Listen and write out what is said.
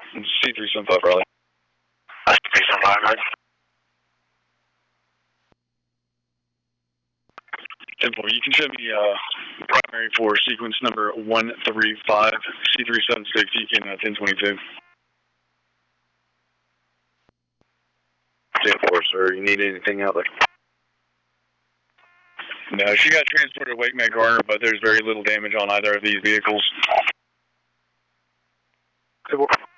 C375 Raleigh. C375, right? 10-4, you can show me primary for sequence number 135, C376, you can 1022. 10-4, sir. You need anything out there? No, she got transported to Wake McGarner, but there's very little damage on either of these vehicles. 10-4.